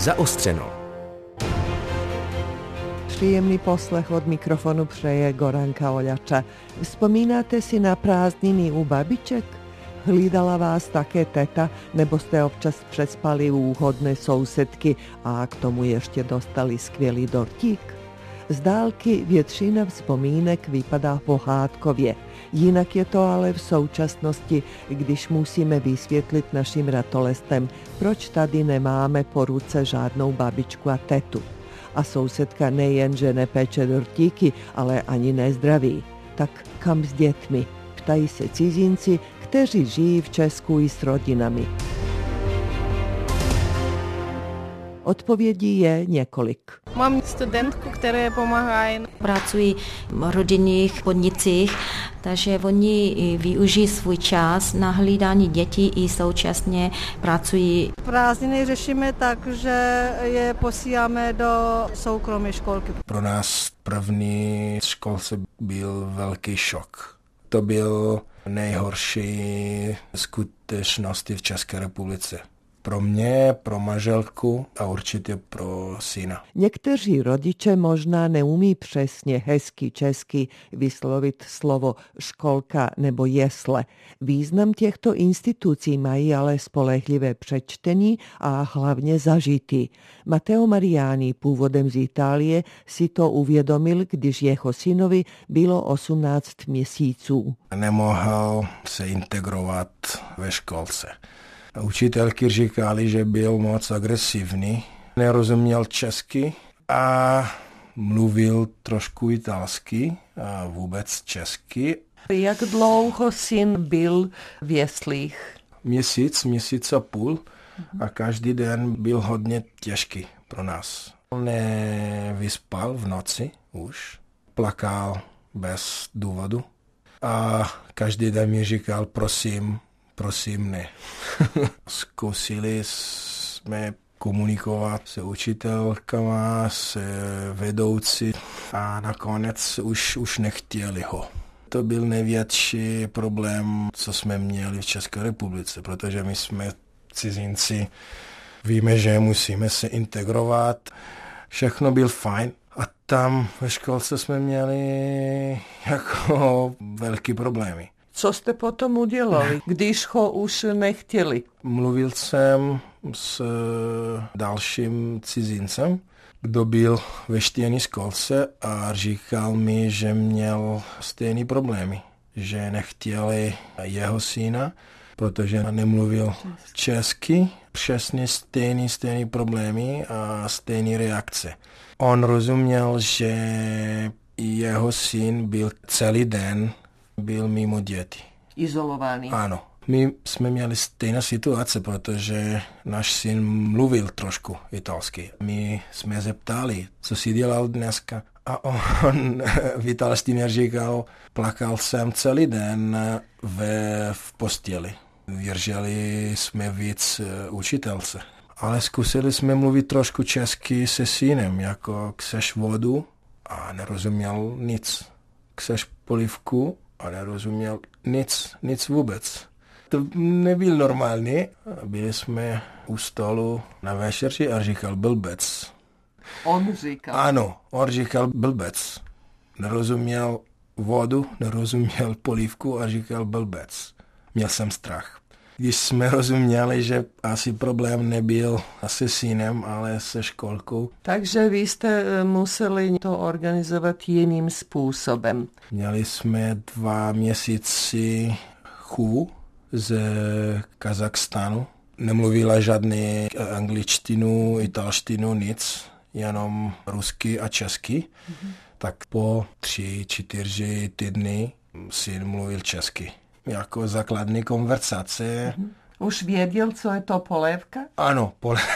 Zaostřeno. Příjemný poslech od mikrofonu přeje Goranka Oljača. Vzpomínáte si na prázdniny u babiček? Hlídala vás také teta, nebo jste občas přespali u úhodné sousedky a k tomu ještě dostali skvělý dortík? Z dálky většina vzpomínek vypadá pohádkově. Jinak je to ale v současnosti, když musíme vysvětlit našim ratolestem, proč tady nemáme po ruce žádnou babičku a tetu. A sousedka nejen, že nepeče dortíky, ale ani nezdraví. Tak kam s dětmi? Ptají se cizinci, kteří žijí v Česku i s rodinami. Odpovědí je několik. Mám studentku, která pomáhají. Pracují v rodinných podnicích, takže oni využijí svůj čas na hlídání dětí i současně pracují. Prázdniny řešíme tak, že je posíláme do soukromé školky. Pro nás první školce byl velký šok. To byl nejhorší skutečnosti v České republice. Pro mě, pro manželku a určitě pro syna. Někteří rodiče možná neumí přesně hezky česky vyslovit slovo školka nebo jesle. Význam těchto institucí mají ale spolehlivé přečtení a hlavně zažitý. Matteo Mariani, původem z Itálie, si to uvědomil, když jeho synovi bylo 18 měsíců. Nemohl se integrovat ve školce. Učitelky říkali, že byl moc agresivní, nerozuměl česky a mluvil trošku italsky a vůbec česky. Jak dlouho syn byl v jeslích? Měsíc a půl a každý den byl hodně těžký pro nás. Nevyspal v noci už, plakal bez důvodu a každý den mi říkal prosím ne. Zkusili jsme komunikovat se učitelkama, se vedoucí a nakonec už nechtěli ho. To byl největší problém, co jsme měli v České republice, protože my jsme cizinci, víme, že musíme se integrovat. Všechno byl fajn a tam ve školce jsme měli jako velký problémy. Co jste potom udělali, když ho už nechtěli? Mluvil jsem s dalším cizincem, kdo byl ve stejné školce a říkal mi, že měl stejné problémy, že nechtěli jeho syna, protože nemluvil česky, přesně stejné problémy a stejné reakce. On rozuměl, že jeho syn byl celý den byl mimo děti. Izolovaný. Ano. My jsme měli stejnou situaci, protože náš syn mluvil trošku italsky. My jsme zeptali, co jsi dělal dneska. A on v italštině říkal, plakal jsem celý den v posteli. Věřili jsme víc učitelce. Ale zkusili jsme mluvit trošku česky se synem, jako chceš vodu a nerozuměl nic. Chceš polívku a nerozuměl nic vůbec. To nebyl normální. Byli jsme u stolu na večeři a říkal blbec. On říkal? Ano, on říkal blbec. Nerozuměl vodu, nerozuměl polívku a říkal blbec. Měl jsem strach. Když jsme rozuměli, že asi problém nebyl se synem, ale se školkou. Takže vy jste museli to organizovat jiným způsobem. Měli jsme 2 měsíce chůvu z Kazachstánu. Nemluvila žádný angličtinu, italštinu, nic, jenom rusky a česky. Tak po 3-4 týdny syn mluvil česky. Jako základní konverzace. Už věděl, co je to polévka? Ano,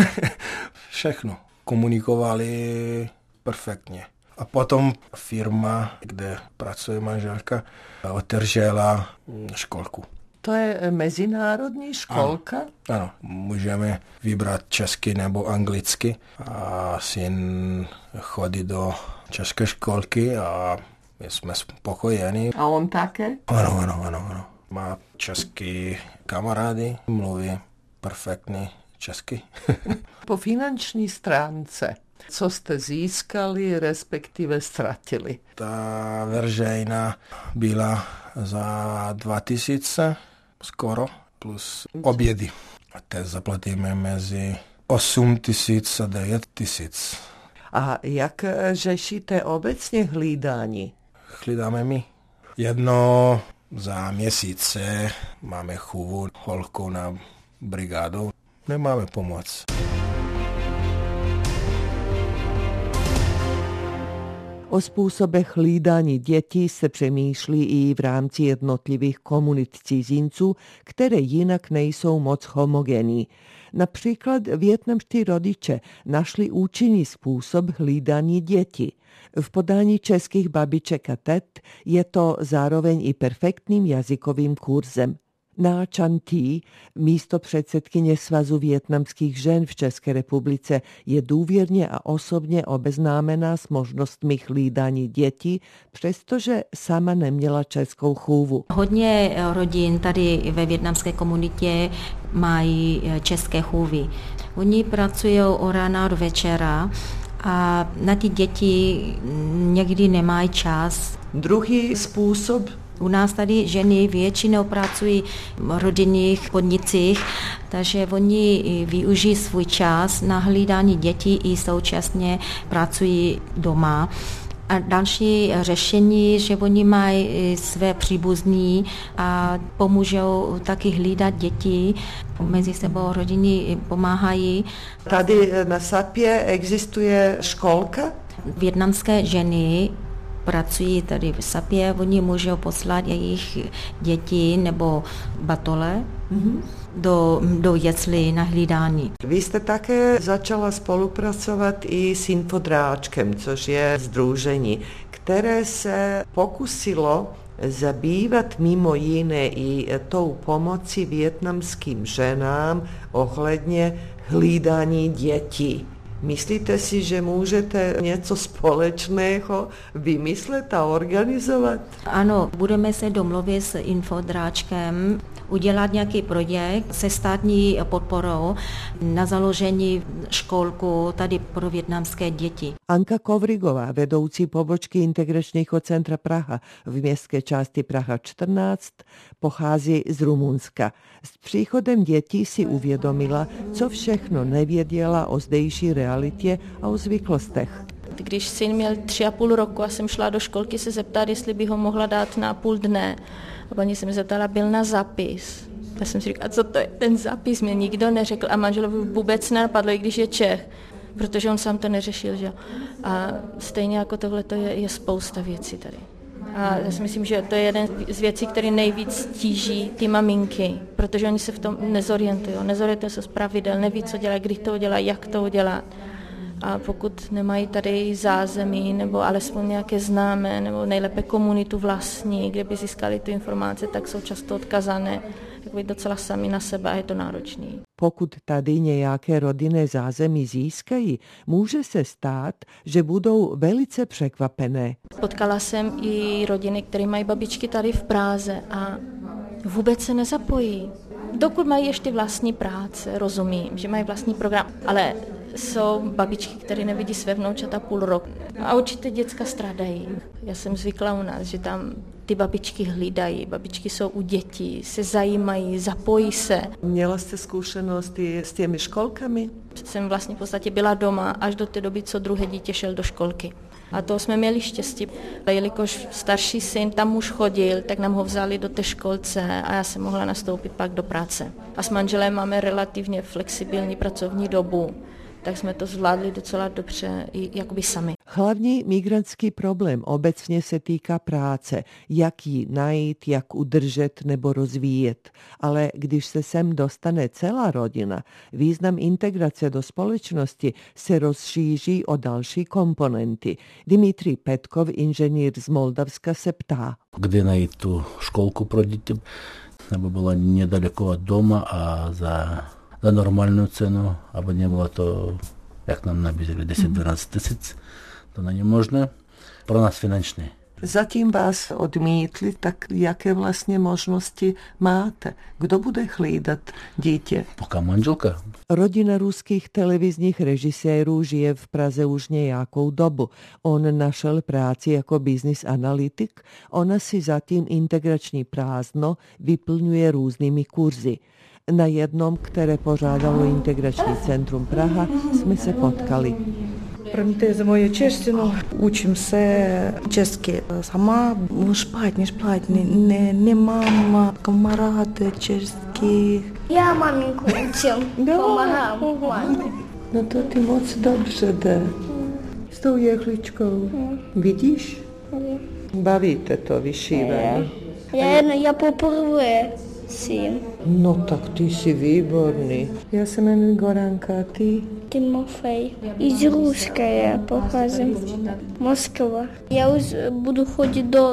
všechno. Komunikovali perfektně. A potom firma, kde pracuje manželka, otevřela školku. To je mezinárodní školka? Ano, můžeme vybrat česky nebo anglicky. A syn chodí do české školky a my jsme spokojeni. A on také? Ano. Má český kamarády, mluví perfektně česky. Po finanční stránce, co jste získali, respektive ztratili? Ta veřejná byla za 2000 skoro, plus obědy. A teď zaplatíme mezi 8 000 a 9 000. A jak řešíte obecně hlídání? Hlídáme my. Jedno za měsíce máme chůvu holku na brigádu. Nemáme pomoc. O způsobech hlídání dětí se přemýšlí i v rámci jednotlivých komunit cizinců, které jinak nejsou moc homogenní. Například vietnamští rodiče našli účinný způsob hlídání dětí. V podání českých babiček a tet je to zároveň i perfektním jazykovým kurzem. Na Chan Thi, místopředsedkyně Svazu vietnamských žen v České republice, je důvěrně a osobně obeznámená s možnostmi hlídání dětí, přestože sama neměla českou chůvu. Hodně rodin tady ve vietnamské komunitě mají české chůvy. Oni pracují od rána do večera a na ty děti někdy nemají čas. Druhý způsob. U nás tady ženy většinou pracují v rodinných podnicích, takže oni využijí svůj čas na hlídání dětí i současně pracují doma. A další řešení, že oni mají své příbuzní a pomůžou taky hlídat děti. Mezi sebou rodiny pomáhají. Tady na Sapě existuje školka? Vietnamské ženy pracují tady v Sapě, oni můžou poslat jejich děti nebo batole do jesli na hlídání. Vy jste také začala spolupracovat i s Infodráčkem, což je sdružení, které se pokusilo zabývat mimo jiné i tou pomocí vietnamským ženám ohledně hlídání dětí. Myslíte si, že můžete něco společného vymyslet a organizovat? Ano, budeme se domluvit s Infodráčkem, udělat nějaký projekt se státní podporou na založení školku tady pro vietnamské děti. Anka Kovrigová, vedoucí pobočky Integračního centra Praha v městské části Praha 14, pochází z Rumunska. S příchodem dětí si uvědomila, co všechno nevěděla o zdejší realitě a o zvyklostech. Když syn měl 3,5 roku a jsem šla do školky se zeptat, jestli by ho mohla dát na půl dne. A paní se mi zeptala, byl na zápis. Já jsem si říkala, co to je ten zápis, mě nikdo neřekl a manželovi vůbec nenapadlo, i když je Čech, protože on sám to neřešil. Že? A stejně jako tohle je spousta věcí tady. A já si myslím, že to je jeden z věcí, které nejvíc tíží ty maminky, protože oni se v tom nezorientují se z pravidel, neví, co dělat, kdy to udělat, jak to udělat. A pokud nemají tady zázemí nebo alespoň nějaké známé nebo nejlépe komunitu vlastní, kde by získali tu informaci, tak jsou často odkazané docela sami na sebe a je to náročný. Pokud tady nějaké rodinné zázemí získají, může se stát, že budou velice překvapené. Potkala jsem i rodiny, které mají babičky tady v Praze a vůbec se nezapojí. Dokud mají ještě vlastní práce, rozumím, že mají vlastní program, ale jsou babičky, které nevidí své vnoučata půl roku. A určitě děcka strádají. Já jsem zvykla u nás, že tam ty babičky hlídají, babičky jsou u dětí, se zajímají, zapojí se. Měla jste zkušenosti s těmi školkami? Jsem vlastně v podstatě byla doma až do té doby, co druhé dítě šel do školky. A to jsme měli štěstí. Jelikož starší syn tam už chodil, tak nám ho vzali do té školce a já jsem mohla nastoupit pak do práce. A s manželem máme relativně flexibilní pracovní dobu, tak jsme to zvládli docela dobře i jakoby sami. Hlavní migrantský problém obecně se týká práce, jak ji najít, jak udržet nebo rozvíjet. Ale když se sem dostane celá rodina, význam integrace do společnosti se rozšíří o další komponenty. Dimitrij Petkov, inženýr z Moldavska, se ptá. Kde najít tu školku pro děti, nebo byla nedaleko od doma a za normálnu cenu, aby nebylo to, jak nám nabízeli, 10-12 tisíc. To není možné. Pro nás finančně. Zatím vás odmítli, tak jaké vlastně možnosti máte? Kdo bude hlídat dítě? Poká manželka. Rodina ruských televizních režisérů žije v Praze už nějakou dobu. On našel práci jako business analytik, ona si zatím integrační prázdno vyplňuje různými kurzy. Na jednom, které pořádalo Integrační centrum Praha, jsme se potkali. Прометей за мою чештину, учимся чешски. Сама шпать, не мама, камарады чешские. Я маменьку учил, помогал маме. No to ty moc dobře jde. S tou jehličkou. Vidíš? Bavíte to vyšívání? Já poprvé si. No tak ty jsi výborný. Já se jmenuji Goranka, a ty? Timofej. Из Ruska já pocházím. Moskva. Já už budu chodit do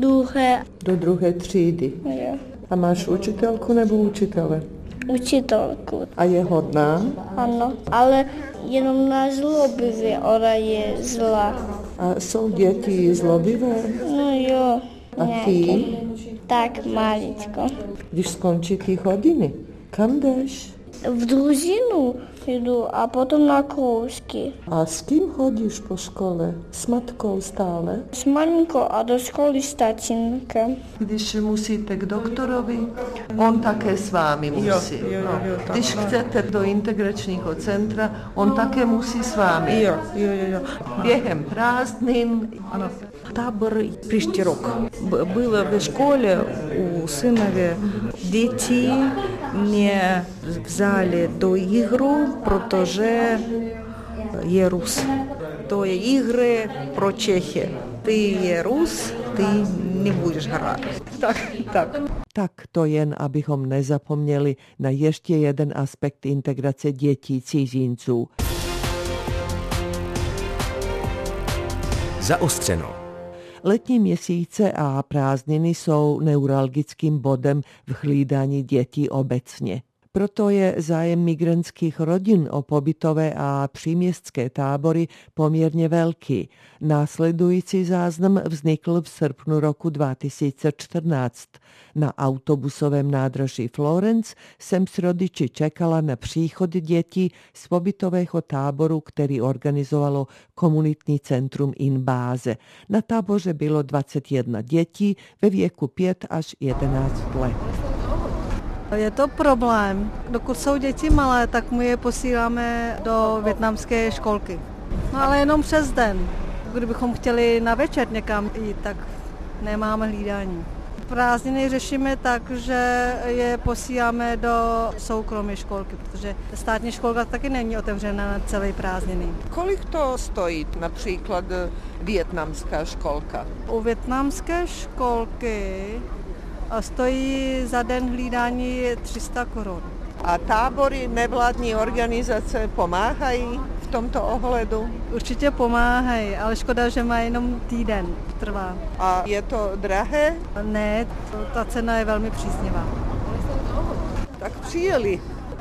druhé třídy. Jo. A máš učitelku nebo učitele? Učitelku. A je hodná? Ano, ale jenom na zlobivě, ona je zlá. A jsou děti zlobivé? No jo. A ty? Tak, maličko. Když skončí ty hodiny, kam jdeš? V družinu jdu a potom na kroužky. A s kým chodíš po škole? S matkou stále? S maminkou a do školy s tatínkem. Když musíte k doktorovi, on také s vámi musí. Jo, Když chcete do integračního centra, on také musí s vámi. Jo. Během prázdnin. Ano. Табор příští rok. Bylo ve škole u synově. Děti mě vzali do hru, protože je Rus. To je hry pro Čechy. Ty je Rus, ty nebudeš hrát. Tak. Tak to jen, abychom nezapomněli na ještě jeden aspekt integrace dětí cizinců. Zaostřeno. Letní měsíce a prázdniny jsou neuralgickým bodem v hlídání dětí obecně. Proto je zájem migrantských rodin o pobytové a příměstské tábory poměrně velký. Následující záznam vznikl v srpnu roku 2014. Na autobusovém nádraží Florence jsem s rodiči čekala na příchod dětí z pobytového táboru, který organizovalo komunitní centrum Inbáze. Na táboře bylo 21 dětí ve věku 5 až 11 let. Je to problém. Dokud jsou děti malé, tak my je posíláme do vietnamské školky. No ale jenom přes den. Kdybychom chtěli na večer někam jít, tak nemáme hlídání. Prázdniny řešíme tak, že je posíláme do soukromé školky, protože státní školka taky není otevřena na celé prázdniny. Kolik to stojí například vietnamská školka? U vietnamské školky stojí za den hlídání 300 korun. A tábory, nevládní organizace pomáhají v tomto ohledu? Určitě pomáhají, ale škoda, že má jenom týden trvá. A je to drahé? Ne, ta cena je velmi příznivá. Tak přijeli.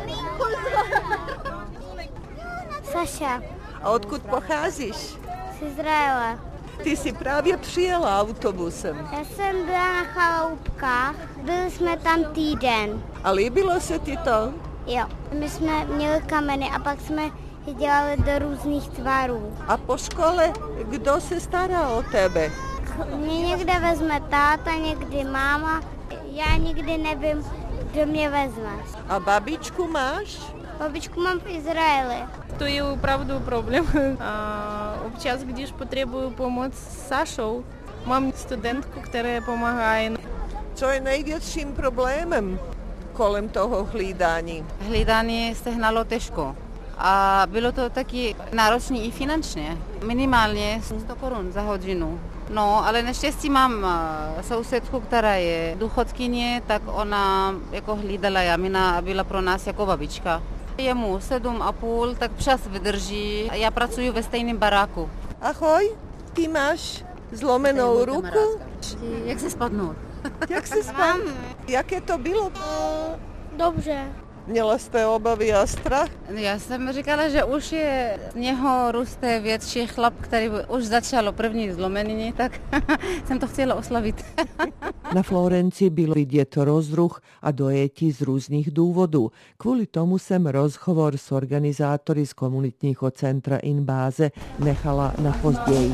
Saša. A odkud pocházíš? Z Izraele. Ty jsi právě přijela autobusem. Já jsem byla na chaloupkách, byli jsme tam týden. A líbilo se ti to? Jo, my jsme měli kameny a pak jsme je dělali do různých tvarů. A po škole kdo se stará o tebe? Mě někde vezme táta, někdy máma, já nikdy nevím, kdo mě vezme. A babičku máš? Babičku mám v Izraeli. To je opravdu problém. Občas, když potřebuji pomoc s Sašou, mám studentku, která pomáhá. Co je největším problémem kolem toho hlídání? Hlídání se hnalo těžko. A bylo to taky náročné i finančně. Minimálně 100 korun za hodinu. No, ale naštěstí mám sousedku, která je důchodkyně, tak ona jako hlídala Jamina a byla pro nás jako babička. Je mu 7,5, tak čas vydrží. Já pracuji ve stejném baráku. Ahoj, ty máš zlomenou ruku? Jak se spadnout? Jak se spadl? Jaké to bylo? Dobře. Měla jste obavy a strach? Já jsem říkala, že už je z něho roste větší chlap, který už začalo první zlomeniny, tak jsem to chtěla oslavit. Na Florenci bylo vidět rozruch a dojetí z různých důvodů. Kvůli tomu jsem rozhovor s organizátory z komunitního centra Inbáze nechala na později.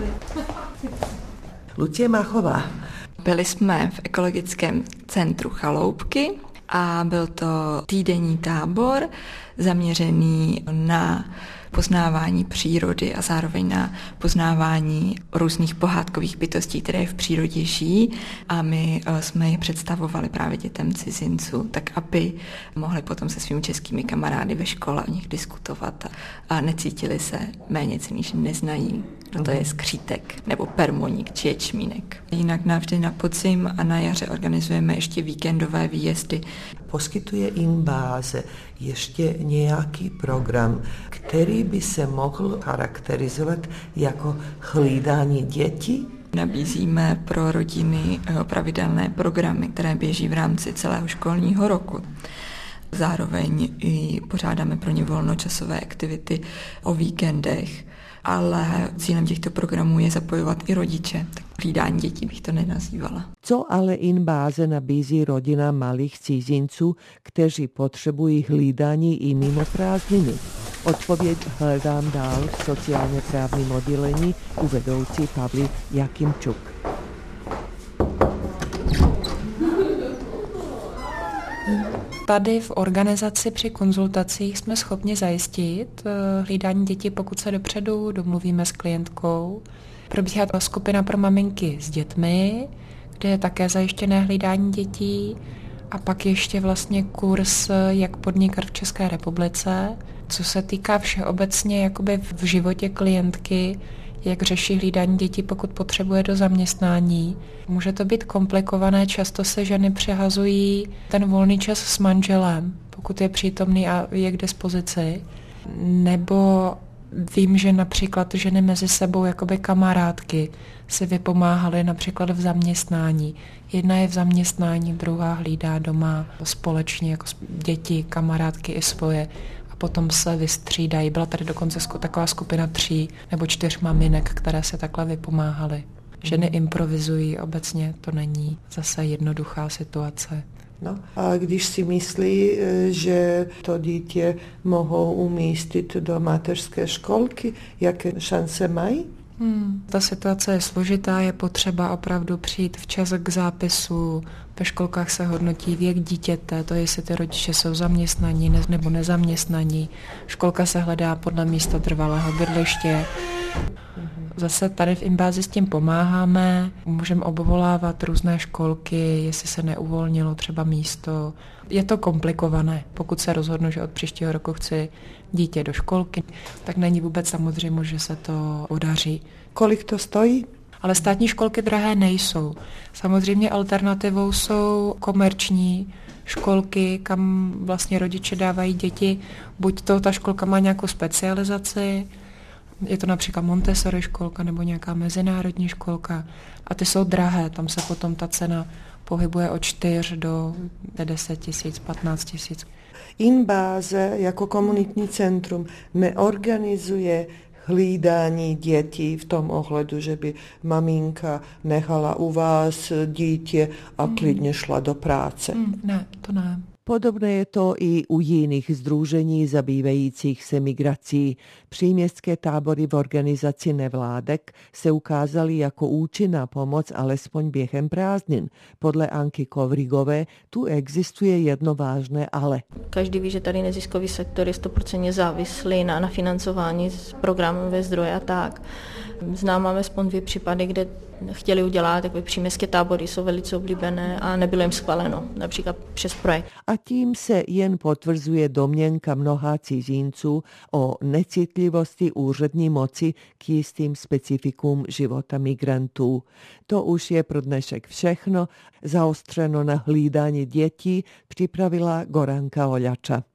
Lucie Machová. Byli jsme v ekologickém centru Chaloupky a byl to týdenní tábor zaměřený na poznávání přírody a zároveň na poznávání různých pohádkových bytostí, které v přírodě žijí, a my jsme je představovali právě dětem cizinců, tak aby mohli potom se svými českými kamarády ve škole o nich diskutovat a necítili se méněcenní, že neznají, kdo to je skřítek nebo permoník či ječmínek. Jinak navždy na podzim a na jaře organizujeme ještě víkendové výjezdy. Poskytuje Inbáze ještě nějaký program, který by se mohl charakterizovat jako hlídání dětí? Nabízíme pro rodiny pravidelné programy, které běží v rámci celého školního roku. Zároveň i pořádáme pro ně volnočasové aktivity o víkendech, ale cílem těchto programů je zapojovat i rodiče. Tak hlídání dětí bych to nenazývala. Co ale Inbáze nabízí rodinám malých cizinců, kteří potřebují hlídání i mimo prázdniny? Odpověď hledám dál v sociálně právním oddělení u vedoucí Pavly Jakimčuk. Tady v organizaci při konzultacích jsme schopni zajistit hlídání dětí, pokud se dopředu domluvíme s klientkou. Probíhá skupina pro maminky s dětmi, kde je také zajištěné hlídání dětí, a pak ještě vlastně kurz, jak podnikat v České republice. Co se týká všeobecně jakoby v životě klientky, jak řeší hlídání dětí, pokud potřebuje do zaměstnání. Může to být komplikované, často se ženy přehazují ten volný čas s manželem, pokud je přítomný a je k dispozici. Nebo vím, že například ženy mezi sebou jakoby kamarádky si vypomáhaly například v zaměstnání. Jedna je v zaměstnání, druhá hlídá doma společně jako děti, kamarádky i svoje. Potom se vystřídají. Byla tady dokonce taková skupina 3 nebo 4 maminek, které se takhle vypomáhaly. Ženy improvizují, obecně to není zase jednoduchá situace. No, a když si myslí, že to dítě mohou umístit do mateřské školky, jaké šance mají? Ta situace je složitá, je potřeba opravdu přijít včas k zápisu. Ve školkách se hodnotí věk dítěte, to jestli ty rodiče jsou zaměstnaní nebo nezaměstnaní. Školka se hledá podle místa trvalého bydliště. Zase tady v Inbázi s tím pomáháme, můžeme obvolávat různé školky, jestli se neuvolnilo třeba místo. Je to komplikované, pokud se rozhodnu, že od příštího roku chci dítě do školky, tak není vůbec samozřejmě, že se to podaří. Kolik to stojí? Ale státní školky drahé nejsou. Samozřejmě alternativou jsou komerční školky, kam vlastně rodiče dávají děti. Buď to ta školka má nějakou specializaci, je to například Montessori školka nebo nějaká mezinárodní školka, a ty jsou drahé, tam se potom ta cena pohybuje od 4 do 10 tisíc, 15 tisíc. Inbáze jako komunitní centrum neorganizuje hlídání dětí v tom ohledu, že by maminka nechala u vás dítě a klidně šla do práce. Ne, to ne. Podobné je to i u jiných sdružení zabývajících se migrací. Příměstské tábory v organizaci nevládek se ukázaly jako účinná pomoc alespoň během prázdnin. Podle Anky Kovrigové tu existuje jedno vážné ale. Každý ví, že tady neziskový sektor je 100% závislý na financování z programové zdroje a tak. Máme aspoň 2 případy, kde chtěli udělat takové příměstské tábory, jsou velice oblíbené a nebylo jim schváleno, například přes projekt. A tím se jen potvrzuje domněnka mnoha cizinců o necitlivosti úřední moci k jistým specifikům života migrantů. To už je pro dnešek všechno. Zaostřeno na hlídání dětí připravila Goranka Oljača.